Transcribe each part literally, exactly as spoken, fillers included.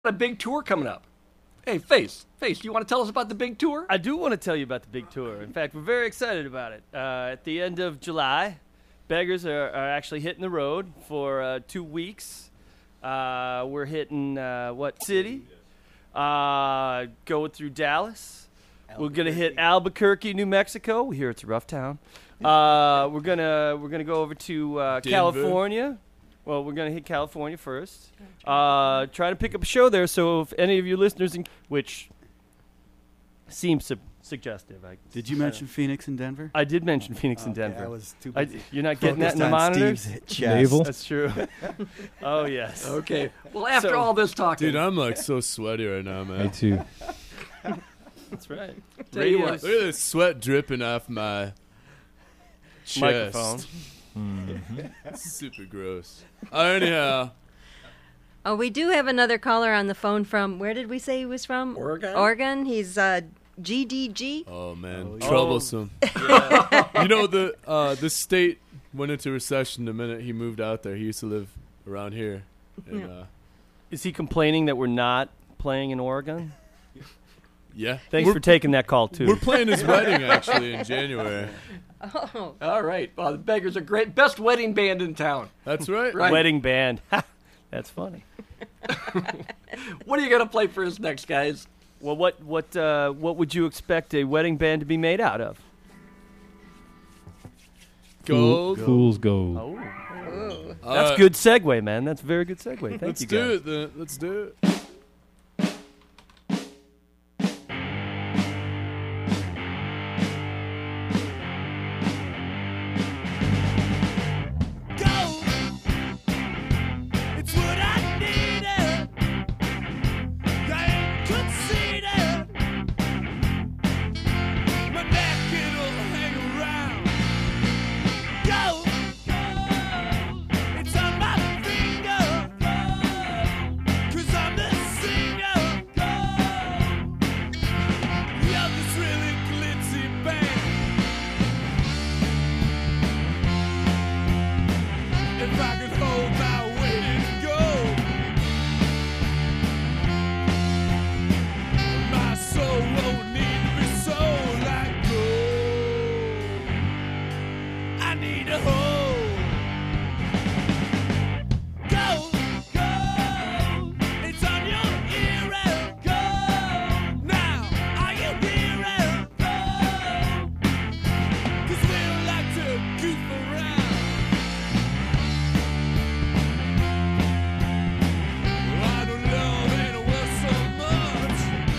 A big tour coming up. Hey, Face, Face, do you want to tell us about the big tour? I do want to tell you about the big tour. In fact, we're very excited about it. Uh, at the end of July, Beggars are, are actually hitting the road for uh, two weeks. Uh, we're hitting, uh, what city? Uh, going through Dallas. We're going to hit Albuquerque, New Mexico. We hear it's a rough town. Uh, we're going to we're gonna go over to uh, California. Well, we're going to hit California first. Uh, trying to pick up a show there, so if any of you listeners, in, which seems su- suggestive. I, did you mention Phoenix and Denver? I did mention Phoenix oh, and Denver. Okay, I was too I, you're not getting that in the monitors? Naval. That's true. Oh, yes. Okay. Well, after So- all this talking. Dude, I'm like so sweaty right now, man. Me too. That's right. Tell you Radio- what. Look at this sweat dripping off my chest. Microphone. Super gross. Uh, anyhow, Oh, we do have another caller on the phone from, where did we say he was from? Oregon? Oregon. He's uh, G D G. oh man, Oh, yeah. troublesome. Yeah. You know the uh, the state went into recession the minute he moved out there. He used to live around here. And, Yeah. uh, Is he complaining that we're not playing in Oregon? yeah. Thanks we're, for taking that call, too. We're playing his wedding actually in January. Oh, All right. Well, the Beggars are great. Best wedding band in town. That's right. Right. Wedding band. That's funny. What are you going to play for us next, guys? Well, what what uh, what would you expect a wedding band to be made out of? Gold. Fool's gold. Oh, ooh. that's Uh, good segue, man. That's a very good segue. Thank Let's you, do guys. it then. Let's do it. It's what I needed. I ain't conceited. My neck it'll hang around. Go, go. It's on my finger. Go, 'cause I'm the singer. Go. You're this really glitzy band. If I could hold my way and go, my soul won't need to be sold like gold. I need a hold. Go, go, it's on your ear and go. Now, are you here and go? 'Cause we don't like to goof around. I don't love anyone so much.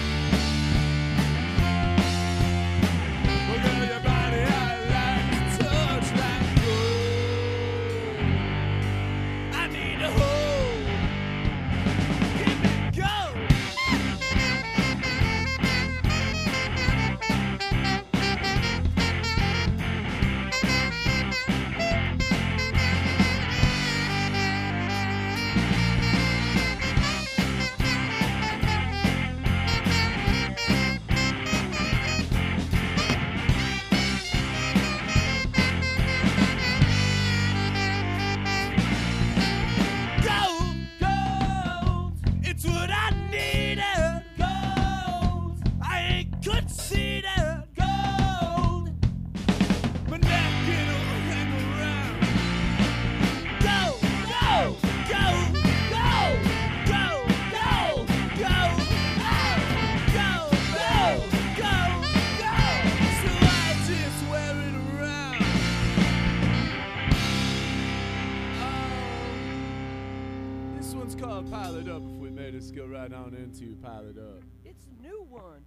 But girl, your body I like to touch like gold. I need a hold. Give me gold. Gold, gold, it's what I needed. Gold, I ain't conceited. Gold, my neck it'll hang around. Go, go, go, go, go, go, go, go, go, go, go. So I just wear it around. Um, this one's called Pile It Up. If we made us go right on into Pile It Up. It's a new one.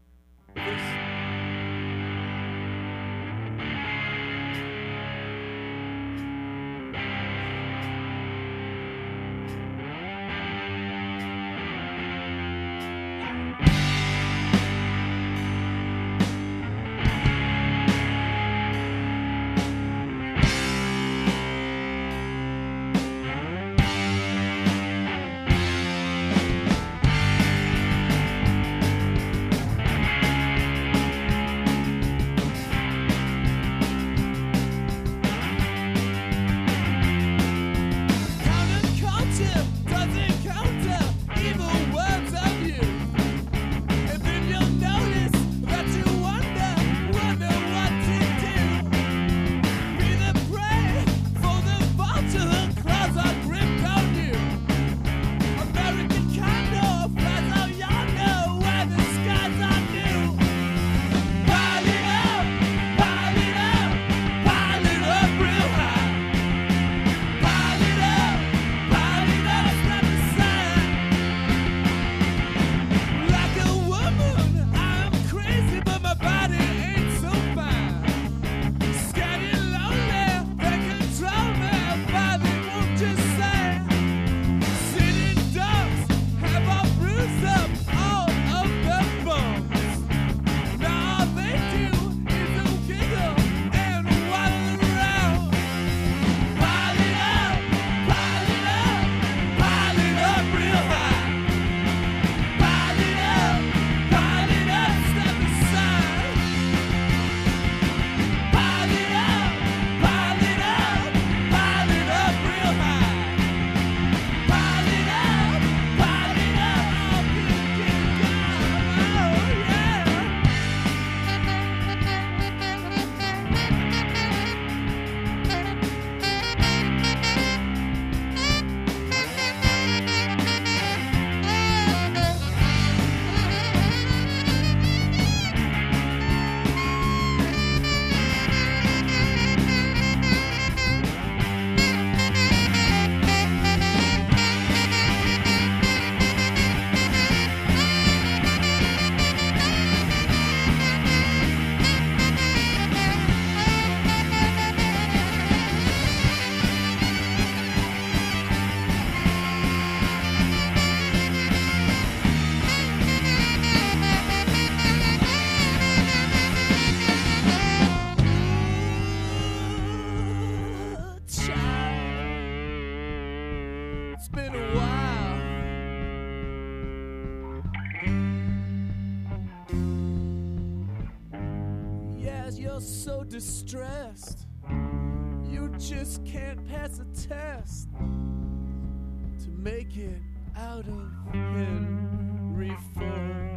feel so distressed. You just can't pass a test to make it out of Henry Ford.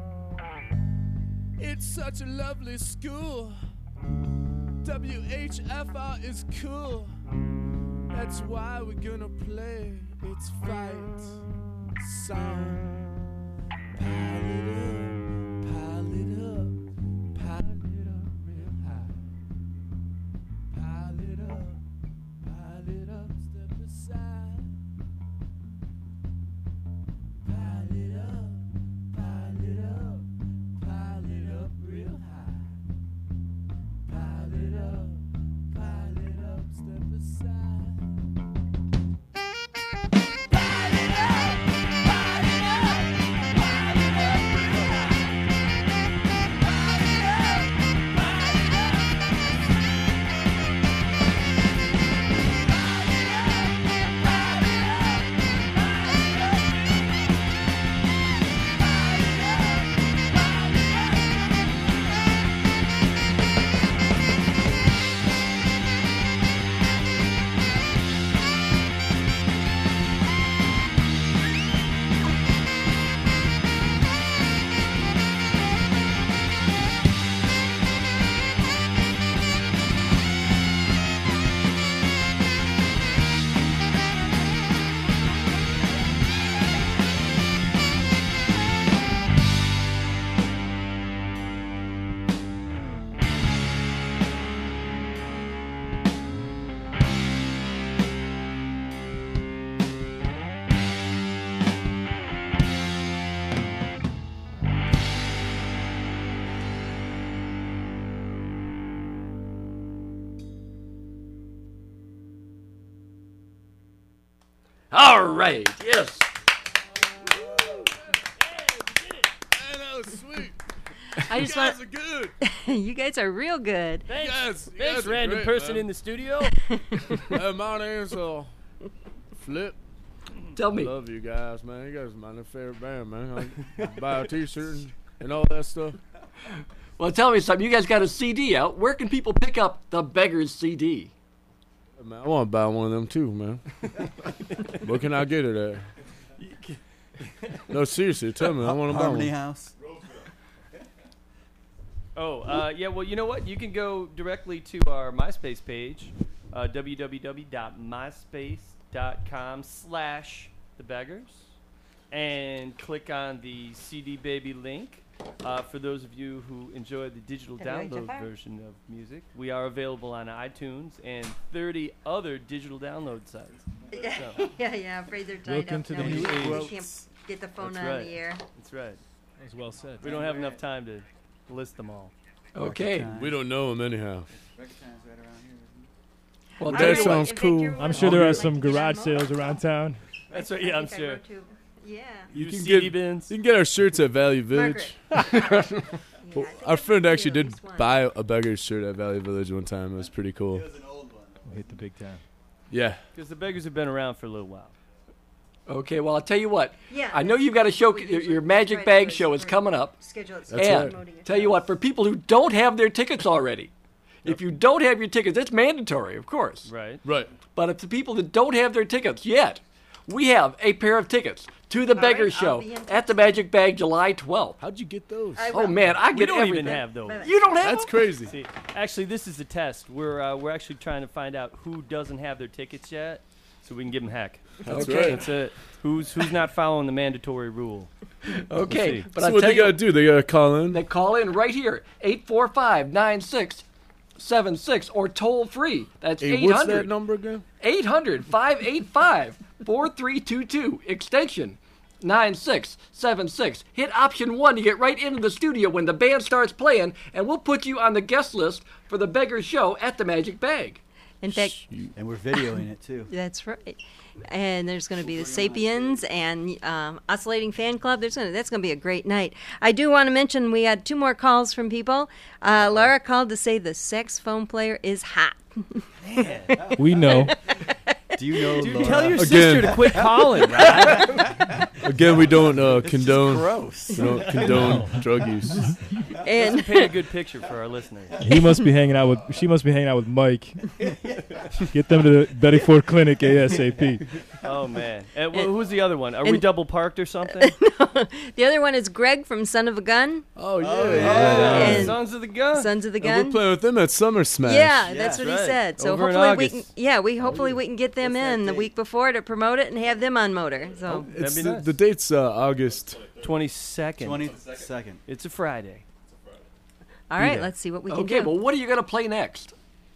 It's such a lovely school. W H F R is cool. That's why we're gonna play its fight song. Pile it up, pile it up, pile it up real high. Pile it up, pile it up, step aside. Pile it up, pile it up, pile it up real high. Pile it up, pile it up, step aside. Pile it up, pile it up, pile it up real high. Pile it up, pile it up. Pile it up, pile it up, pile it All right. Yes. Man, that was sweet. I You just guys want are good. you guys are real good. Thanks, Yes, you thanks guys are random great, person man. in the studio. Uh, my name's uh, Flip. Tell me. Love you guys, man. You guys are my favorite band, man. I buy a T-shirt and, and all that stuff. Well, tell me something. You guys got a C D out. Where can people pick up the Beggars C D? Man, I want to buy one of them too, man. Where can I get it at? No, seriously, tell me. I want to buy Harmony one. House. Oh, uh, yeah, well, you know what? You can go directly to our MySpace page, uh, www.myspace.com slash the beggars, and click on the C D Baby link. Uh, for those of you who enjoy the digital W H F R. download version of music, we are available on iTunes and thirty other digital download sites. So, yeah, yeah. I'm afraid they're tied Welcome up. to now. the new We age. can't get the phone That's on right. the air. that's right. That was well said. We don't have enough time to list them all. Okay. We don't know them anyhow. Well, I tell That you know, what, sounds in fact, cool. you're I'm one sure of there the- are like, some get on garage mo- sales around town. That's right. I Yeah, I'm think I sure. wrote to- Yeah. You can C D get- bins. You can get our shirts at Valley Village. Margaret. Yeah, I think Our I friend wrote actually to you at did least once. buy a Beggars shirt at Valley Village one time. It was pretty cool. We'll hit the big town. Yeah. Because the beggars have been around for a little while. okay, well, I'll tell you what. Yeah, I know that's you've got a show. what we Your, usually your try Magic to Bag do show is we're coming up. Schedule it. That's and right. tell you what, for people who don't have their tickets already, if you don't have your tickets, it's mandatory, of course. Right. Right. But if the people that don't have their tickets yet, we have a pair of tickets to the All Beggars right, I'll Show be in touch. at the Magic Bag July twelfth. How'd you get those? I Oh will. man, I We get don't everything. even have those. Bye-bye. You don't have That's them? crazy. See, actually, this is a test. We're uh, we're actually trying to find out who doesn't have their tickets yet, so we can give them heck. That's Okay. right. That's it. Who's who's not following the mandatory rule? Okay, see. but So I what tell they you, gotta do? They gotta call in. they call in right here, eight four five, nine six seven six, or toll free. That's Hey, eight what's that hundred, number again? eight hundred, five eight five, four three two two, extension nine six seven six. Hit option one to get right into the studio when the band starts playing, and we'll put you on the guest list for the Beggars Show at the Magic Bag. In fact, And we're videoing it too. that's right. And there's going to be the Sapiens and um, Oscillating Fan Club. There's gonna, that's going to be a great night. I do want to mention we had two more calls from people. Uh, Laura called to say the saxophone player is hot. We know. Do you know? Dude, Laura? tell your Again. sister to quit calling, right? Again, we don't uh, condone. Gross. We don't condone drug use. And Paint a good picture for our listeners. He must be hanging out with. She must be hanging out with Mike. Get them to the Betty Ford Clinic ASAP. Oh man, and wh- who's the other one? Are we double parked or something? the other one is Greg from Son of a Gun. Oh yeah, Oh, yeah. And Sons of the Gun. Sons of the And Gun. we're playing with them at Summer Smash. Yeah, that's what right. he said. So Over in hopefully we can, August. yeah, we hopefully we can get them What's that in the date? week before to promote it and have them on Motor. So It's That'd be the, nice. the date's uh, August. twenty-second. twenty-second. It's a Friday. all right, there. let's see what we can Okay, do. well, what are you going to play next?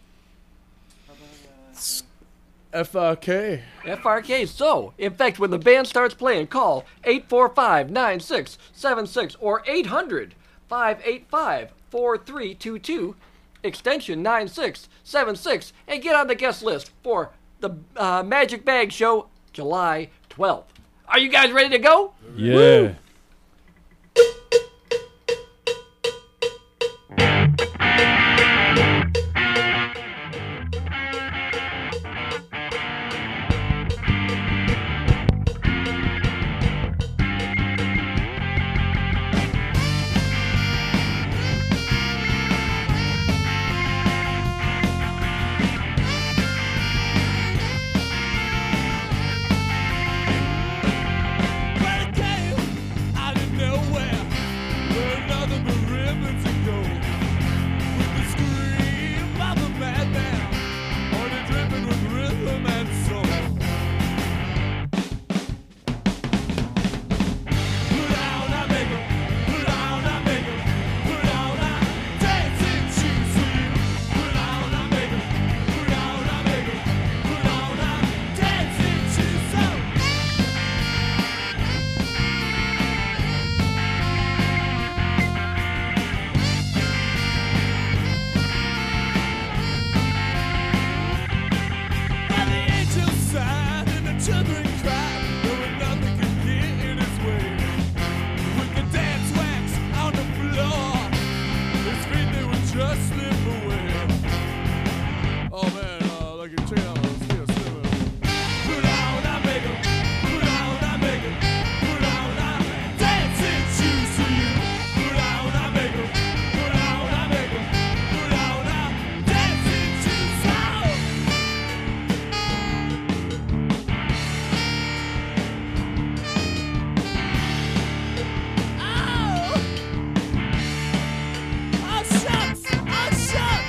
F R K. F R K. So, in fact, when the band starts playing, call eight four five, nine six seven six or eight hundred, five eight five, four three two two, extension nine six seven six, and get on the guest list for the uh, Magic Bag Show July twelfth. Are you guys ready to go? Yeah. Well, it came out of nowhere, where nothing but ribbons to go. With the scream of a madman, on it dripping with rhythm and soul. Put on our makeup, put on our makeup, put on our dancing shoes for you. Put on our makeup, put on our makeup, put on our dancing shoes. So And the angels sighed and the children cried, knowing nothing could get in his way. With the dance wax on the floor, his feet they would just slip away. Oh man, uh, like a check out, still slipping. Put on our makeup, put on our makeup, put on our dancing shoes for you. Put on our makeup, put on our makeup, put on our dancing shoes. Oh! Oh! Oh, shucks! Oh, shucks!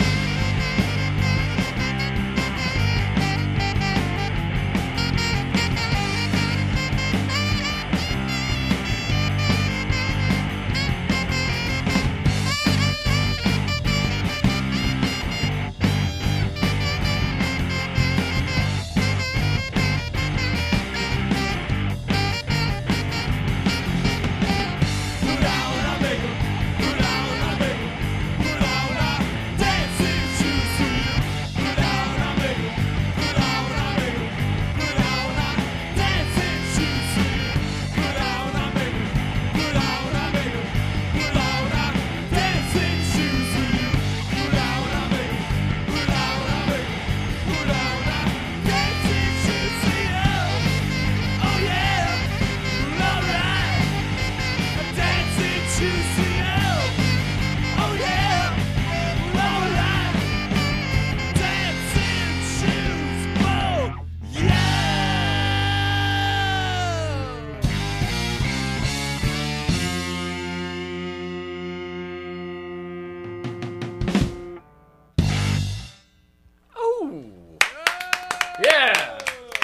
Put on our makeup, put on our makeup, put on our dancing shoes for you. Put on our makeup, put on our makeup, put on our dancing shoes for you. Put on our makeup, put on our makeup, put on our dancing shoes for you. Put on our makeup, put on our makeup, put on our dancing shoes for you. Oh yeah, all right. Dancing shoes for you. Oh yeah, all right. Dancing shoes, oh yeah. Oh. Yeah.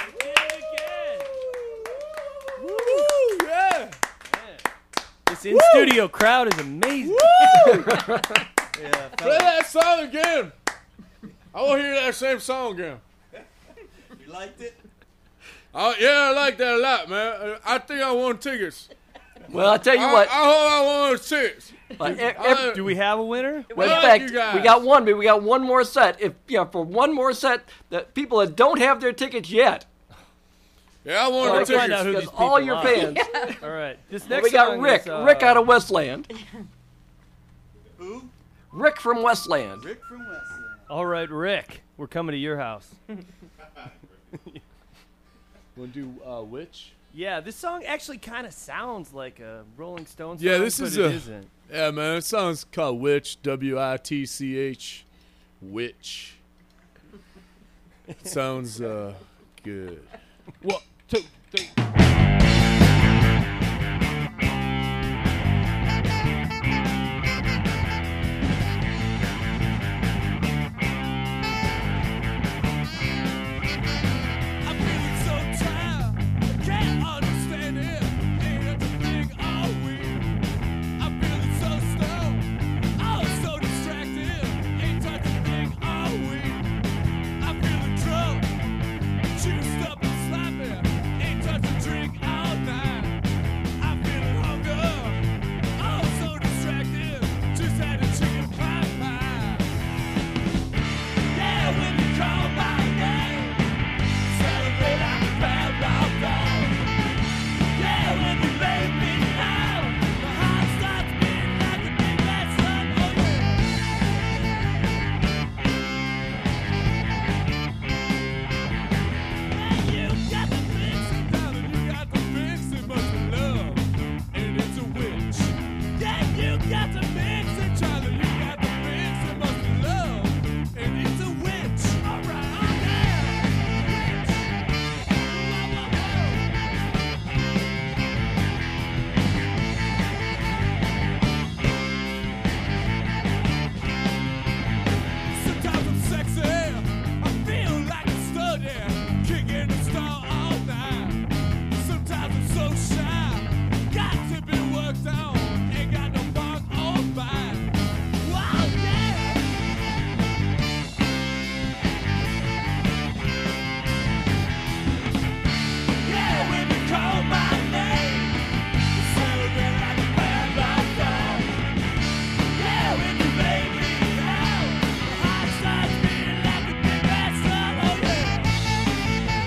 Yeah. This in studio crowd is amazing. Yeah, Play that song again. I want to hear that same song again. you liked it? Oh yeah, I like that a lot, man. Uh, I think I won tickets. Well, I'll tell you I, what. I hope I won tickets. uh, e- I- ev- Do we have a winner? well, in like fact, you guys. we got one, but we got one more set. If yeah, for one more set, that people that don't have their tickets yet, Yeah, I won Well, the let's tickets. find out who because these all people your are. fans. All right. This Well, next we got song Rick. is, uh, Rick out of Westland. Who? Rick from Westland. Rick from Westland. All right, Rick. We're coming to your house. Want to do uh, which? Yeah, this song actually kind of sounds like a Rolling Stones Yeah, song, this but is it a- isn't. Yeah, man, it sounds called Witch, W I T C H, Witch. Sounds uh, good. One, two, three. I'm feeling so tired, I can't understand it. Ain't a thing all week. I'm feeling so stoned, oh so distracted. Ain't touched a thing all week. I'm feeling drunk, juiced up and sloppy. Ain't touched a drink all night. I'm feeling hunger, oh so distracted. Just had a chicken pot pie. Yeah, when you call my name. Celebrate like a bad rock dog. Yeah, when you lay me down, my heart starts beating like a big bad slug. Oh yeah. Yeah, you got the fix it, darling. You got the fix it, must be love, and it's a witch. Yeah, you got the fix it, Charlie. You got the fix it, must be love, and it's a witch. All right, oh yeah. Sometimes I'm sexy, I feel like a stud, yeah, kicking the star all night. Sometimes I'm so shy, got to be worked on, ain't got no bark or bite. Wow, yeah. Yeah, when you call my name, you celebrate like a bad rock dog. Yeah, when you lay me down, my heart starts beating like a big bad slug. Oh yeah.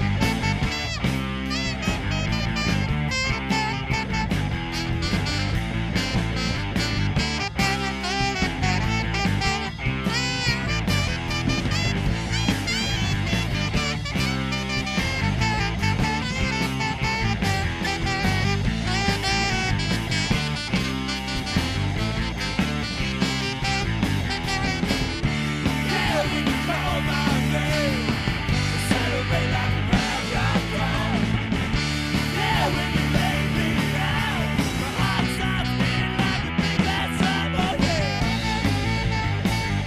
Yeah, when you call my name, I celebrate like a bad rock dog. Yeah, when you lay me down, my heart starts beating like a big bad slug. Oh yeah.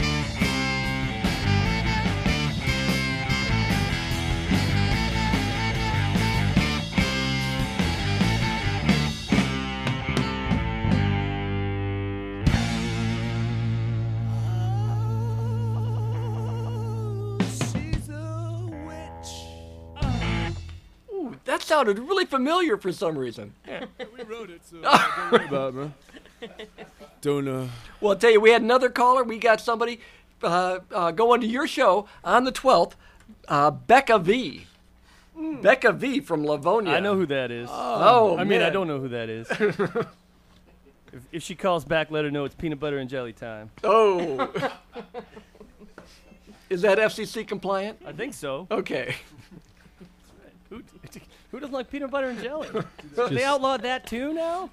Oh, she's a witch. Ooh, that sounded really familiar for some reason. We wrote it, so uh, don't worry about it, man. Don't, uh, Well, I'll tell you, we had another caller. We got somebody uh, uh, going to your show on the twelfth, uh, Becca V. Becca V from Livonia. I know who that is. Oh, I mean, I man. don't know who that is. if, if she calls back, let her know it's peanut butter and jelly time. Oh. Is that F C C compliant? I think so. Okay. Who, who doesn't like peanut butter and jelly? They outlawed that too now?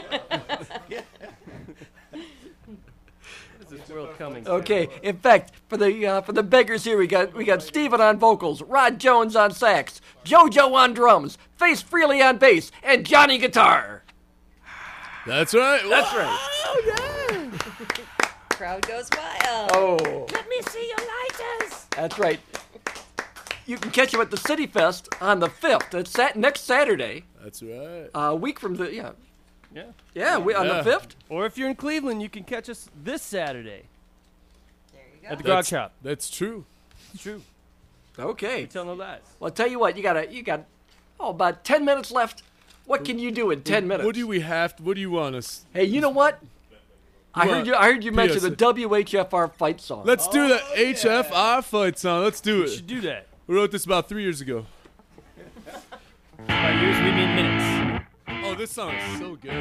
What is this world coming to? Okay. In fact, for the uh, for the beggars here, we got we got Steven on vocals, Rod Jones on sax, JoJo on drums, Face Freely on bass, and Johnny guitar. that's right. That's right. Crowd goes wild. Oh. Let me see your lighters. That's right. You can catch him at the City Fest on the fifth. It's sat- next Saturday, That's right. a week from the yeah Yeah. yeah we, on Yeah. the fifth. Or if you're in Cleveland, you can catch us this Saturday There you go. at the Grog That's- Shop. That's true. It's true. Okay. Tell no lies. Well, I'll tell you what. You got a you got oh about ten minutes left. What can you do in ten minutes? What do we have? To, what do you want us? Hey, you know what? I What? heard you. I heard you mention P S A. the W H F R fight song. Let's do the H F R fight song. Let's do We should it. do that. We wrote this about three years ago. By years, we mean minutes. Oh, this song is so good.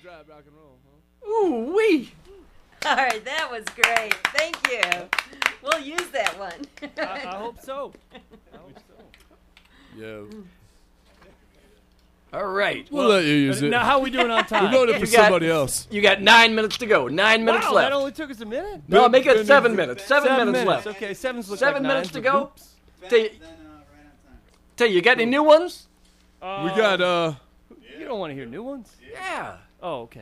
drop, rock and roll, huh? Ooh wee. All right, that was great. Thank you. We'll use that one. I, I hope so. I hope so. Yeah. All right. We'll let you use it. Now, how are we doing on time? We voted for You got- somebody else. You got nine minutes to go. Nine minutes wow, left. that only took us a minute? No, make it Then- seven minutes. Seven, Seven minutes, left. Okay, seven's look Seven like minutes nine, to but go. oops. Tell you, Then, uh, right on time. tell you, you got any new ones? Uh, We got, uh, You don't want to hear new ones? Yeah. Oh, okay.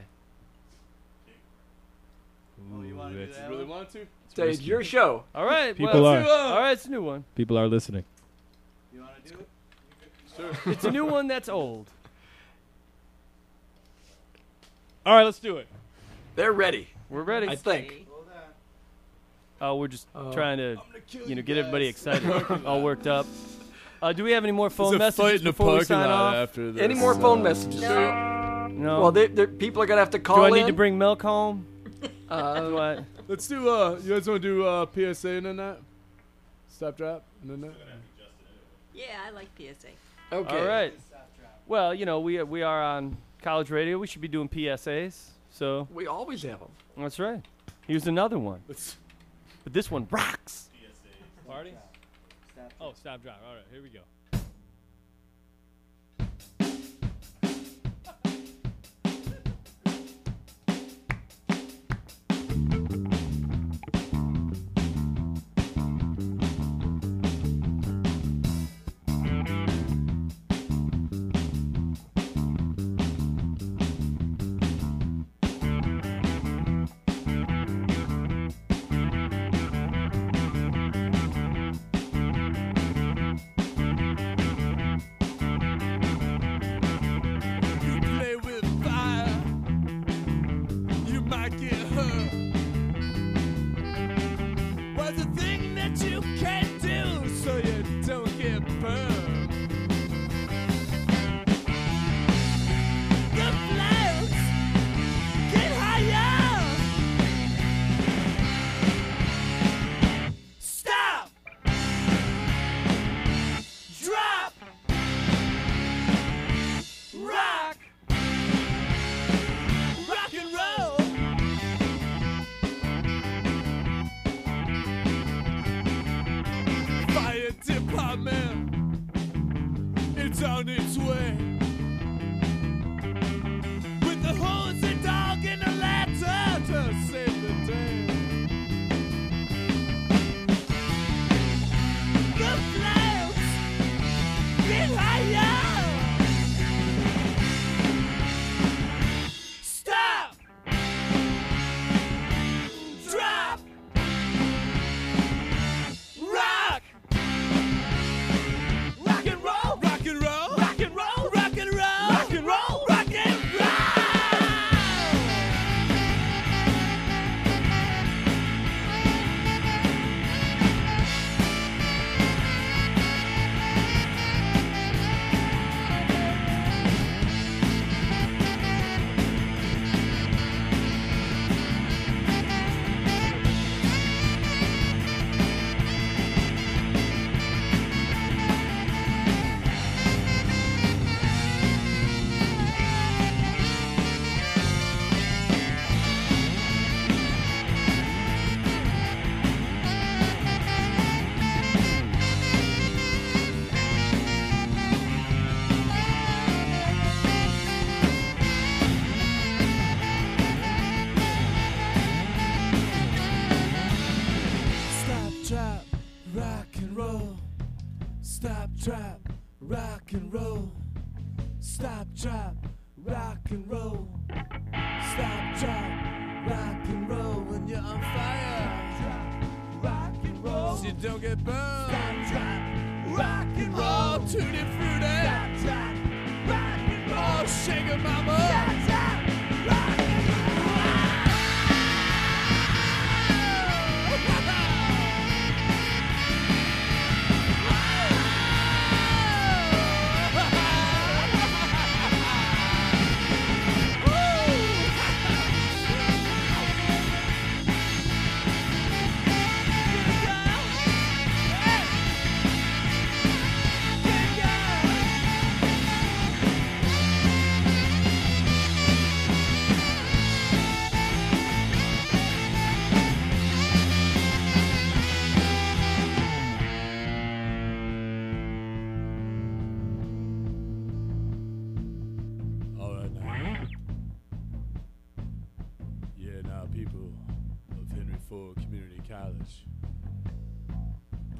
Oh, you want to do that's- that? really one? want to? Tell you, it's your show. All right. People well, are. All right, it's a new one. People are listening. You want to do it? It's a new one that's old. All right, let's do it. They're ready, We're ready. I think. Hold on. Oh, we're just Oh. trying to, kill you know, you get everybody guys. excited, all worked up. Uh, do we have any more phone There's a fight messages in the before we parking sign lot off? after this. Any more phone uh, messages? No. Well, they, they're- people are gonna have to call do I in. need to bring milk home? Uh, Do I? Let's do, uh, you guys want to do uh, P S A and then that? Stop, drop, and then that? Yeah, I like P S A. okay. All right. Well, you know, we we are on college radio. We should be doing P S As. So We always have them. that's right. Here's another one. Let's, But this one rocks. Party? Stop. Oh, stop, drop. All right, here we go. You play with fire, you might get hurt. What's the thing that you can't do so you don't get burned? The flames get higher. Stop. Drop. Rock, rock and roll. Fire department, it's on its way. With the hose and dog in a ladder to save the day. The flames get higher. Stop! Drop! Rock! Rock and roll! Rock and roll! Rock and roll! Rock and roll! Rock and roll! Rock and roll! Stop, drop, rock and roll. Stop, drop, rock and roll. Stop, drop, rock and roll. Stop, drop, rock and roll when you're on fire. Drop, rock and roll so you don't get burned. Stop, drop, rock and roll. Tutti frutti. Stop, drop, rock and roll. Oh, shake it, mama. Stop, drop, rock and roll.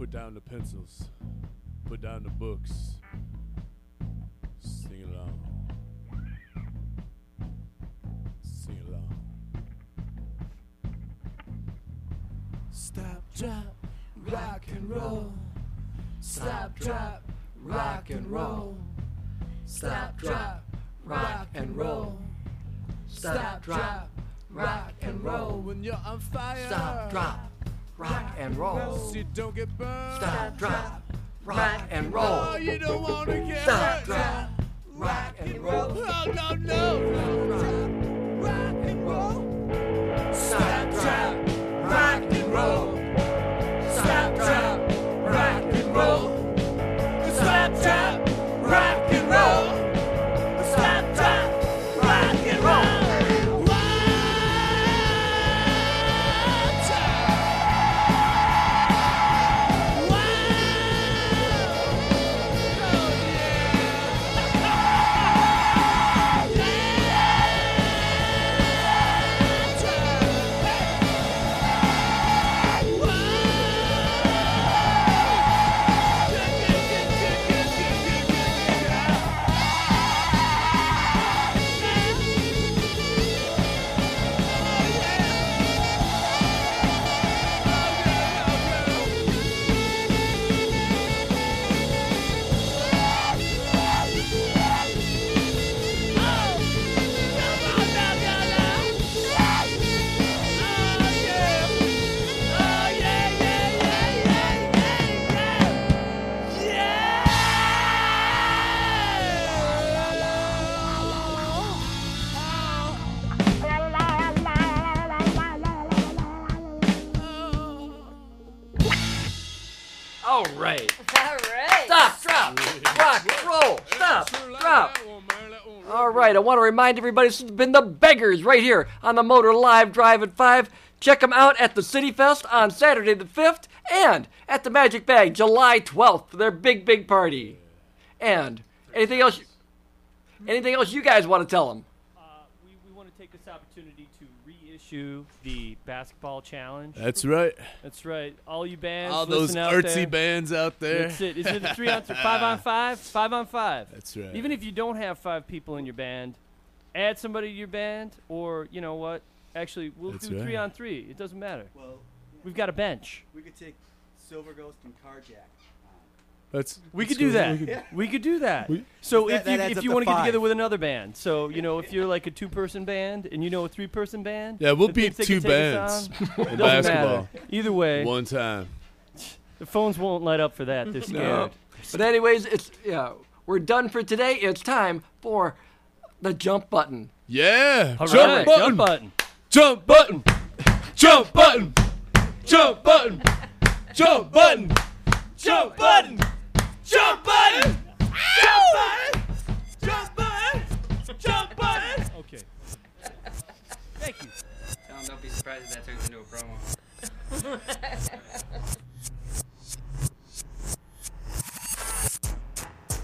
Put down the pencils. Put down the books. Sing along. Sing along. Stop, drop, rock and roll. Stop, drop, rock and roll. Stop, drop, rock and roll. Stop, drop, rock and roll. When you're on fire, Stop, drop, rock and roll. so you don't get burned. Stop, drop, rock and Oh, roll. you don't wanna get Stop, hurt. drop, rock and roll. Oh, no, no. Stop, rock and roll. Stop, drop, rock and roll. Stop, drop, rock and roll. Stop, drop, rock and roll. Stop, drop, rock and roll. One time. All right. All right. Stop, drop, rock, roll. Stop, drop. All right, I want to remind everybody this has been the Beggars right here on the Motor Live Drive at five. Check them out at the City Fest on Saturday the fifth and at the Magic Bag July twelfth for their big, big party. And anything else? Anything else you guys want to tell them? Uh, we we want to take this opportunity to reissue the basketball challenge. That's right. That's right. All you bands, All those listen out artsy there. bands out there. That's it. Is it a three on th- five on five? Five on five. That's right. Even if you don't have five people in your band, add somebody to your band, or you know what? Actually, we'll That's do right. three on three. It doesn't matter. Well, We've got a bench. we could take Silver Ghost and Carjack. That's We that's could do cool. that. We could- We could do that. We- so That- if that you adds if up you to want to get five. together with another band, so you know if you're like a two-person band and you know a three-person band, Yeah, we'll that beat thinks they two can take us bands on, in doesn't matter. basketball. Either way, One time. the phones won't light up for that. They're scared. But anyways, it's yeah, we're done for today. It's time for the jump button. Yeah. All Jump right, button. jump button. Jump button. Jump button. Jump button. Jump button.